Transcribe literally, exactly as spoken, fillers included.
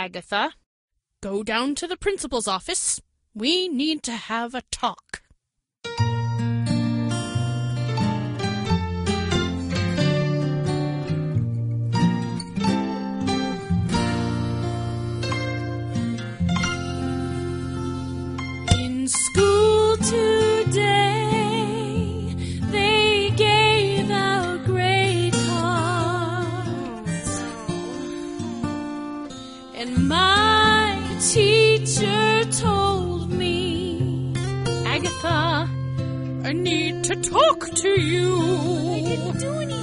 Agatha. Go down to the principal's office. We need to have a talk. In school today, they gave out grade cards, and my teacher told me, Agatha, I need to talk to you.